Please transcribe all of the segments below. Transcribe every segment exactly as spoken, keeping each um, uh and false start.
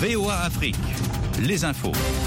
V O A Afrique, les infos.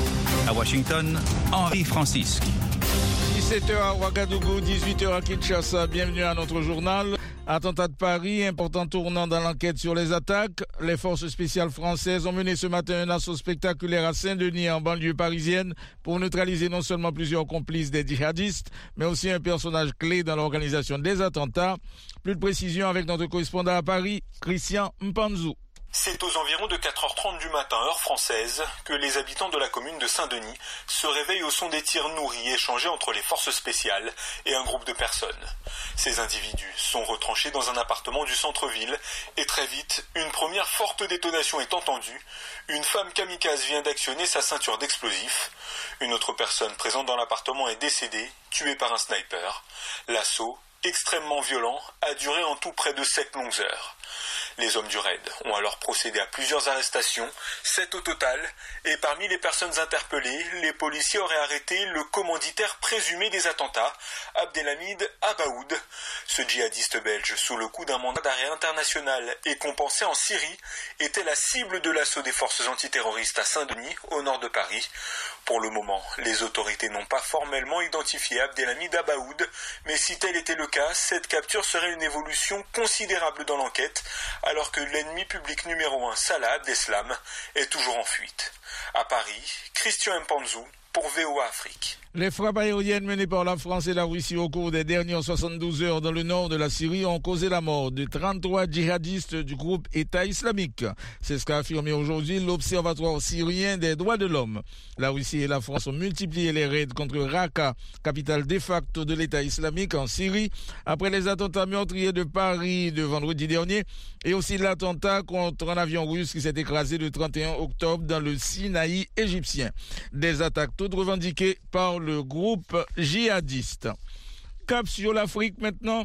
À Washington, Henri Francisque. dix-sept heures à Ouagadougou, dix-huit heures à Kinshasa. Bienvenue à notre journal. Attentat de Paris, important tournant dans l'enquête sur les attaques. Les forces spéciales françaises ont mené ce matin un assaut spectaculaire à Saint-Denis, en banlieue parisienne, pour neutraliser non seulement plusieurs complices des djihadistes, mais aussi un personnage clé dans l'organisation des attentats. Plus de précisions avec notre correspondant à Paris, Christian Mpanzou. C'est aux environs de quatre heures trente du matin, heure française, que les habitants de la commune de Saint-Denis se réveillent au son des tirs nourris échangés entre les forces spéciales et un groupe de personnes. Ces individus sont retranchés dans un appartement du centre-ville et très vite, une première forte détonation est entendue. Une femme kamikaze vient d'actionner sa ceinture d'explosifs. Une autre personne présente dans l'appartement est décédée, tuée par un sniper. L'assaut, extrêmement violent, a duré en tout près de sept longues heures. Les hommes du raid ont alors procédé à plusieurs arrestations, sept au total, et parmi les personnes interpellées, les policiers auraient arrêté le commanditaire présumé des attentats, Abdelhamid Abaoud. Ce djihadiste belge, sous le coup d'un mandat d'arrêt international et compensé en Syrie, était la cible de l'assaut des forces antiterroristes à Saint-Denis, au nord de Paris. Pour le moment, les autorités n'ont pas formellement identifié Abdelhamid Abaoud, mais si tel était le cas, cette capture serait une évolution considérable dans l'enquête, alors que l'ennemi public numéro un, Salah Abdeslam, est toujours en fuite. À Paris, Christian Mpanzou pour V O A Afrique. Les frappes aériennes menées par la France et la Russie au cours des dernières soixante-douze heures dans le nord de la Syrie ont causé la mort de trente-trois djihadistes du groupe État islamique. C'est ce qu'a affirmé aujourd'hui l'Observatoire syrien des droits de l'homme. La Russie et la France ont multiplié les raids contre Raqqa, capitale de facto de l'État islamique en Syrie, après les attentats meurtriers de Paris de vendredi dernier et aussi l'attentat contre un avion russe qui s'est écrasé le trente et un octobre dans le Sinaï égyptien. Des attaques toutes revendiquées par le groupe djihadiste. Cap sur l'Afrique maintenant.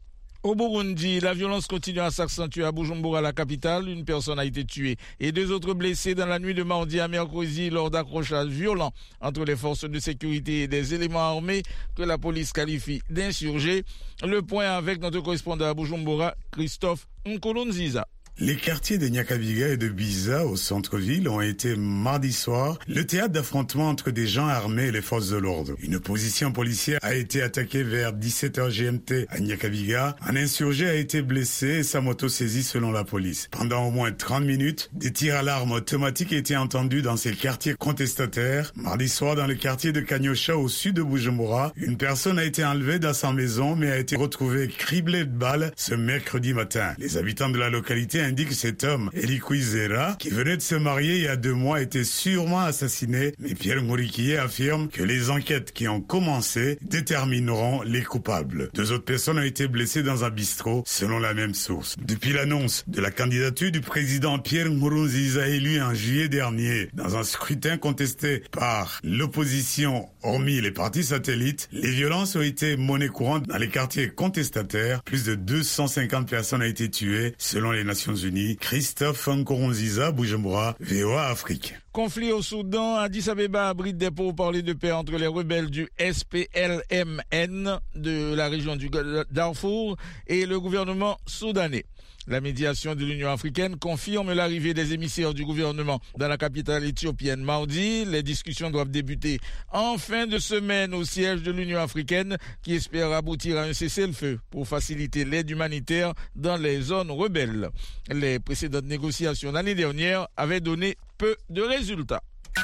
Au Burundi, la violence continue à s'accentuer à Bujumbura, la capitale. Une personne a été tuée et deux autres blessés dans la nuit de mardi à mercredi lors d'accrochages violents entre les forces de sécurité et des éléments armés que la police qualifie d'insurgés. Le point avec notre correspondant à Bujumbura, Christophe Nkolonziza. Les quartiers de Nyakabiga et de Biza, au centre-ville, ont été mardi soir le théâtre d'affrontements entre des gens armés et les forces de l'ordre. Une position policière a été attaquée vers dix-sept heures G M T à Nyakabiga. Un insurgé a été blessé et sa moto saisie selon la police. Pendant au moins trente minutes, des tirs à l'arme automatique étaient entendus dans ces quartiers contestataires. Mardi soir, dans le quartier de Kanyosha, au sud de Bujumbura, une personne a été enlevée dans sa maison mais a été retrouvée criblée de balles ce mercredi matin. Les habitants de la localité indique que cet homme, Eli Kwizera, qui venait de se marier il y a deux mois, était sûrement assassiné, mais Pierre Morikié affirme que les enquêtes qui ont commencé détermineront les coupables. Deux autres personnes ont été blessées dans un bistrot, selon la même source. Depuis l'annonce de la candidature du président Pierre Nkurunziza élu en juillet dernier, dans un scrutin contesté par l'opposition, hormis les partis satellites, les violences ont été monnaie courante dans les quartiers contestataires. Plus de deux cent cinquante personnes ont été tuées, selon les Nations Unies. Christophe Nkurunziza, Bujumbura, V O A Afrique. Conflit au Soudan, Addis Abeba abrite des pourparlers de paix entre les rebelles du S P L M N de la région du Darfour et le gouvernement soudanais. La médiation de l'Union africaine confirme l'arrivée des émissaires du gouvernement dans la capitale éthiopienne mardi. Les discussions doivent débuter en fin de semaine au siège de l'Union africaine qui espère aboutir à un cessez-le-feu pour faciliter l'aide humanitaire dans les zones rebelles. Les précédentes négociations l'année dernière avaient donné peu de résultats.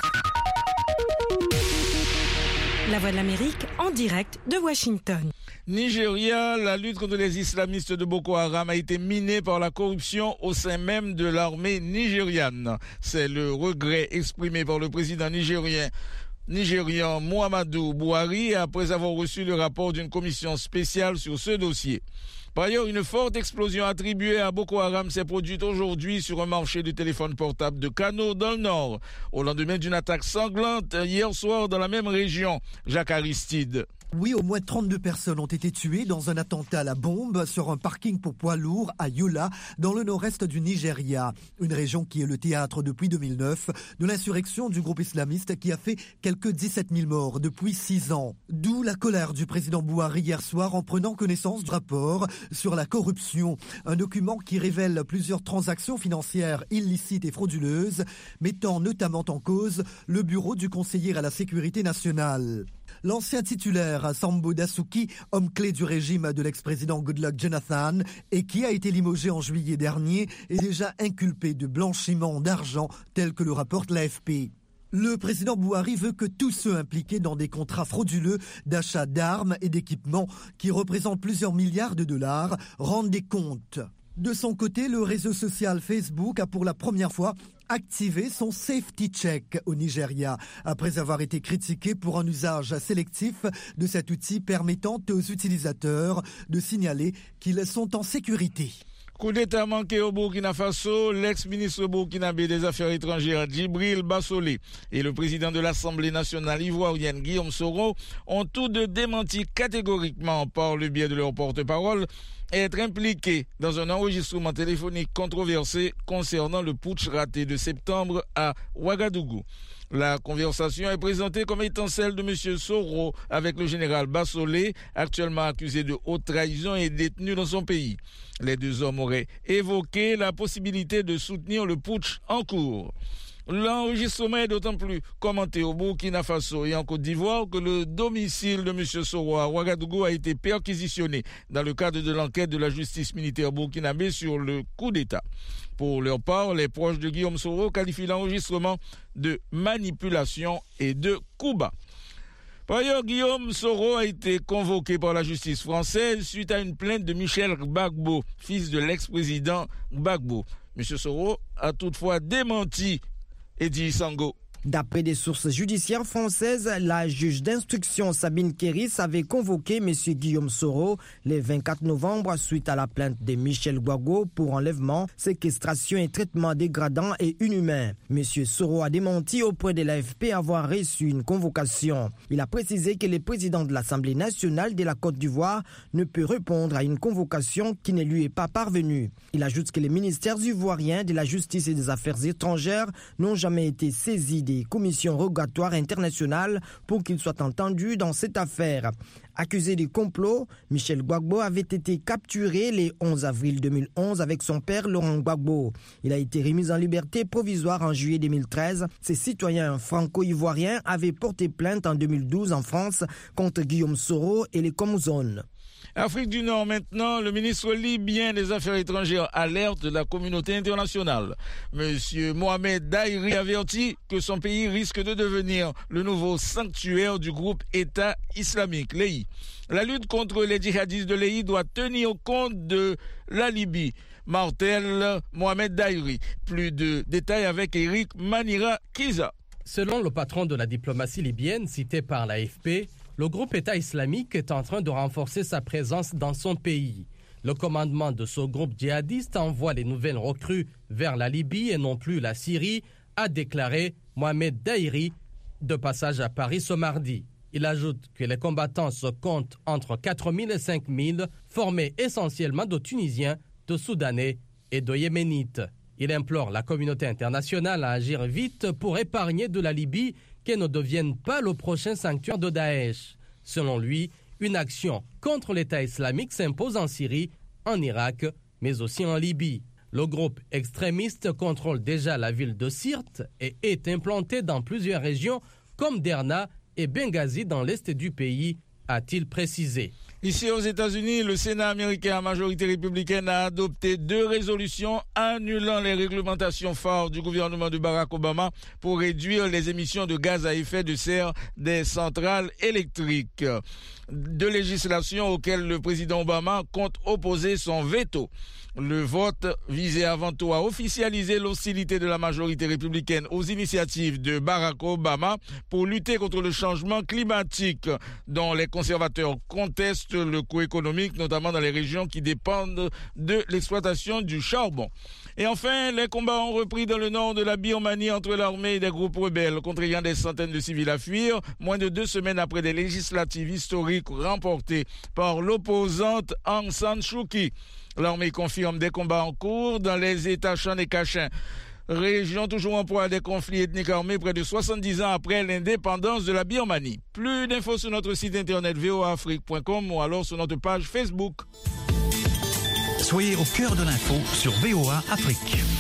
La Voix de l'Amérique en direct de Washington. Nigeria, la lutte contre les islamistes de Boko Haram a été minée par la corruption au sein même de l'armée nigériane. C'est le regret exprimé par le président nigérien nigérian Muhammadu Buhari après avoir reçu le rapport d'une commission spéciale sur ce dossier. Par ailleurs, une forte explosion attribuée à Boko Haram s'est produite aujourd'hui sur un marché de téléphone portable de Kano dans le nord, au lendemain d'une attaque sanglante hier soir dans la même région, Jacques Aristide. Oui, au moins trente-deux personnes ont été tuées dans un attentat à la bombe sur un parking pour poids lourds à Yola, dans le nord-est du Nigeria, une région qui est le théâtre depuis deux mille neuf de l'insurrection du groupe islamiste qui a fait quelques dix-sept mille morts depuis six ans. D'où la colère du président Buhari hier soir en prenant connaissance du rapport sur la corruption, un document qui révèle plusieurs transactions financières illicites et frauduleuses, mettant notamment en cause le bureau du conseiller à la sécurité nationale. L'ancien titulaire Sambo Dasuki, homme clé du régime de l'ex-président Goodluck Jonathan et qui a été limogé en juillet dernier, est déjà inculpé de blanchiment d'argent tel que le rapporte l'A F P. Le président Buhari veut que tous ceux impliqués dans des contrats frauduleux d'achat d'armes et d'équipements qui représentent plusieurs milliards de dollars rendent des comptes. De son côté, le réseau social Facebook a pour la première fois activé son Safety Check au Nigeria, après avoir été critiqué pour un usage sélectif de cet outil permettant aux utilisateurs de signaler qu'ils sont en sécurité. Coup d'État manqué au Burkina Faso, l'ex-ministre burkinabé des Affaires étrangères Djibril Bassolé et le président de l'Assemblée nationale ivoirienne Guillaume Soro ont tous deux démenti catégoriquement par le biais de leur porte-parole être impliqués dans un enregistrement téléphonique controversé concernant le putsch raté de septembre à Ouagadougou. La conversation est présentée comme étant celle de M. Soro avec le général Bassolé, actuellement accusé de haute trahison et détenu dans son pays. Les deux hommes auraient évoqué la possibilité de soutenir le putsch en cours. L'enregistrement est d'autant plus commenté au Burkina Faso et en Côte d'Ivoire que le domicile de M. Soro à Ouagadougou a été perquisitionné dans le cadre de l'enquête de la justice militaire burkinabé sur le coup d'État. Pour leur part, les proches de Guillaume Soro qualifient l'enregistrement de manipulation et de coup bas. Par ailleurs, Guillaume Soro a été convoqué par la justice française suite à une plainte de Michel Gbagbo, fils de l'ex-président Gbagbo. M. Soro a toutefois démenti Eddie Sango. D'après des sources judiciaires françaises, la juge d'instruction Sabine Kéris avait convoqué M. Guillaume Soro le vingt-quatre novembre suite à la plainte de Michel Gbagbo pour enlèvement, séquestration et traitement dégradant et inhumain. M. Soro a démenti auprès de l'A F P avoir reçu une convocation. Il a précisé que le président de l'Assemblée nationale de la Côte d'Ivoire ne peut répondre à une convocation qui ne lui est pas parvenue. Il ajoute que les ministères ivoiriens de la Justice et des Affaires étrangères n'ont jamais été saisis des commissions rogatoires internationales pour qu'il soit entendu dans cette affaire. Accusé de complot, Michel Gbagbo avait été capturé le onze avril deux mille onze avec son père Laurent Gbagbo. Il a été remis en liberté provisoire en juillet deux mille treize. Ses citoyens franco-ivoiriens avaient porté plainte en deux mille douze en France contre Guillaume Soro et les Comzones. Afrique du Nord maintenant, le ministre libyen des Affaires étrangères alerte la communauté internationale. Monsieur Mohamed Daïri avertit que son pays risque de devenir le nouveau sanctuaire du groupe État islamique, l'E I. La lutte contre les djihadistes de l'E I doit tenir compte de la Libye. Martel Mohamed Daïri. Plus de détails avec Eric Manira Kiza. Selon le patron de la diplomatie libyenne cité par l'A F P, le groupe État islamique est en train de renforcer sa présence dans son pays. Le commandement de ce groupe djihadiste envoie les nouvelles recrues vers la Libye et non plus la Syrie, a déclaré Mohamed Daïri, de passage à Paris ce mardi. Il ajoute que les combattants se comptent entre quatre mille et cinq mille, formés essentiellement de Tunisiens, de Soudanais et de Yéménites. Il implore la communauté internationale à agir vite pour épargner de la Libye qu'elle ne devienne pas le prochain sanctuaire de Daesh. Selon lui, une action contre l'État islamique s'impose en Syrie, en Irak, mais aussi en Libye. Le groupe extrémiste contrôle déjà la ville de Sirte et est implanté dans plusieurs régions comme Derna et Benghazi dans l'est du pays, a-t-il précisé. Ici aux États-Unis, le Sénat américain à majorité républicaine a adopté deux résolutions annulant les réglementations phares du gouvernement de Barack Obama pour réduire les émissions de gaz à effet de serre des centrales électriques. Deux législations auxquelles le président Obama compte opposer son veto. Le vote visait avant tout à officialiser l'hostilité de la majorité républicaine aux initiatives de Barack Obama pour lutter contre le changement climatique, dont les conservateurs contestent booste le coût économique, notamment dans les régions qui dépendent de l'exploitation du charbon. Et enfin, les combats ont repris dans le nord de la Birmanie entre l'armée et des groupes rebelles, contraignant des centaines de civils à fuir, moins de deux semaines après des législatives historiques remportées par l'opposante Aung San Suu Kyi. L'armée confirme des combats en cours dans les États Shan et Kachin. Région toujours en proie à des conflits ethniques armés près de soixante-dix ans après l'indépendance de la Birmanie. Plus d'infos sur notre site internet v o a afrique point com ou alors sur notre page Facebook. Soyez au cœur de l'info sur V O A Afrique.